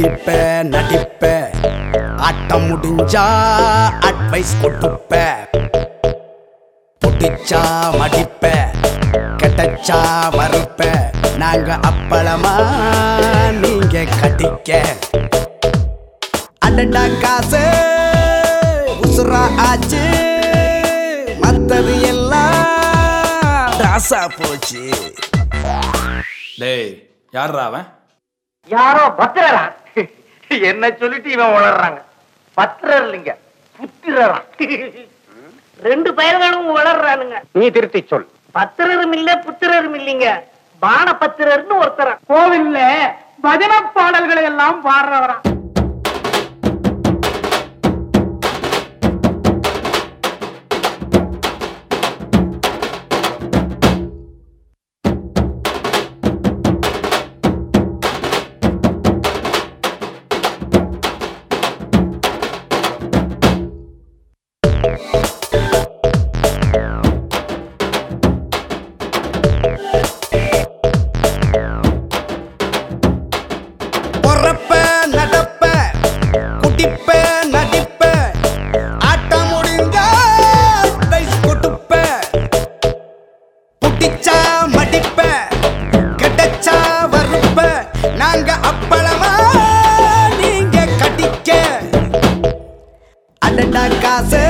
படிப்ப நடிப்ப ஆட்டம் முடிஞ்சா அட்வைஸ் கொடுப்ப புடிச்சா மடிப்ப கெட்டச்சா மறுப்ப நாங்க அப்பளமா நீங்க கட்டிக்க அடடா காசு உசுரா ஆச்சு மத்தது எல்லாம் ராசா போச்சு. டேய் யாரா அவன்? யாரோ பத்திரரா என்ன சொல்லிட்டு இவன் வளர்றாங்க. பத்திரர் இல்லைங்க புத்திரரா. ரெண்டு பயல்களும் வளர்றானுங்க. நீ திருத்தி சொல். பத்திரரும் இல்ல புத்திரரும் இல்லைங்க, பான பத்திரர்னு ஒருத்தர கோவில்ல பஜன பாடல்களை எல்லாம் பாடுறவரா. நாங்க அப்பளமா நீங்க கட்டிக்க அடடா காசு